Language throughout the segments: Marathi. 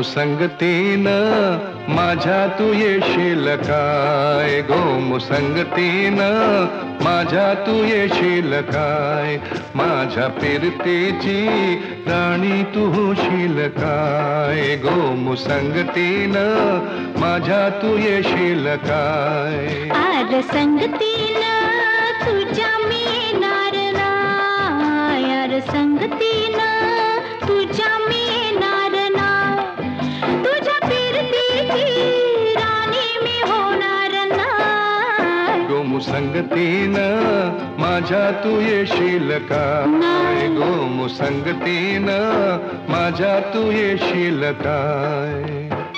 मुसंगतीनं माझ्या तू येशील काय, गो मुसंगतीनं माझ्या तू येशील काय, माझ्या फिरतीची राणी तू होशील काय, गो मुसंगतीनं माझ्या तू येशील काय. आर संगतीनं तुझ्या मी येणार नाय, आर संगतीनं तुझ्या मी येणार नाय, तुझ्या फिरतीची राणी मी होणार नाय. गो मुसंगतीनं माझ्या तू येशील काय, गो मुसंगतीनं माझ्या तू येशील काय.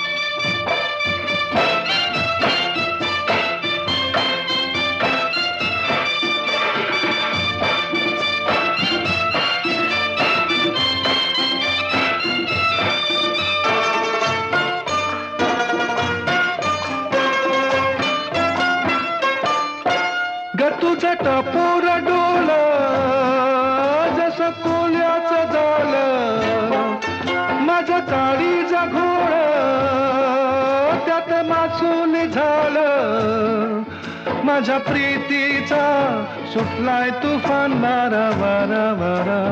ग तुझं टपोर डोल जसं कोल्याचं झालं, माझं काळीचं घोळ त्यात मासून झालं, माझ्या प्रीतीचा सुटलाय तुफान वारा वारा वारा.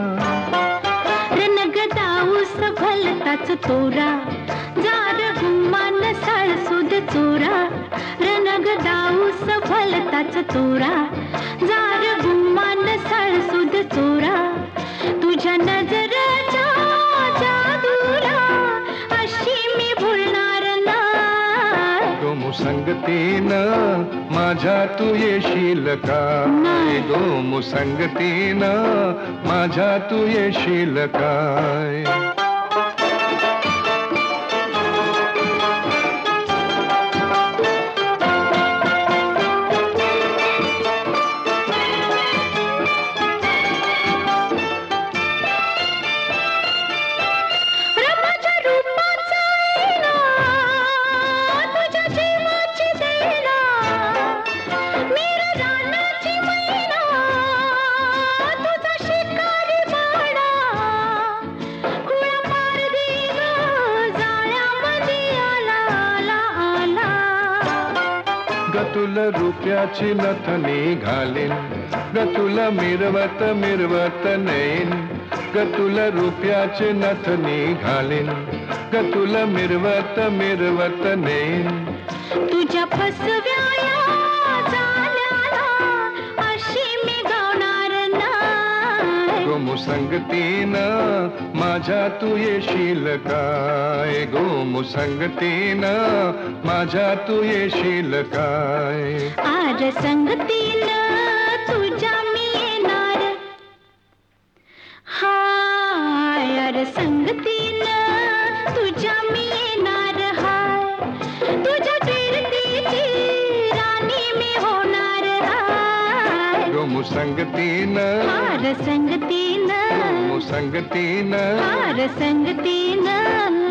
रणगदाऊस भलताच तोरा, जार गुमान साळसुद चोरा, रणगदाऊस भलताच तोरा, जार गुमान साळसुद चोरा, तुझ्या नजरेच्या जादूला अशी मी भुलणार नाय. गो मुसंगतीनं माझ्या तू येशील काय, गो मुसंगतीनं माझ्या तू येशील काय. ग तुला रुपयाची नथनी घालीन, ग तुला मिरवत मिरवत नेईन, ग तुला रुपयाची नथनी घालीन, ग तुला मिरवत मिरवत नेईन. तुझ्या फसव्या जाल्याला अशी मी गावणार नाय. गो मुसंगतीनं माझ्या तू येशील काय, गो मुसंगतीनं माझ्या तू येशील काय. आर संगतीनं तुझ्या मी येणार, हाय आर संगतीनं तुझ्या मी येणार हाय, तुझ्या फिरतीची राणी मी होणार हाय. गो मुसंगतीनं आर संगतीनं, मुसंगतीनं आर संगतीनं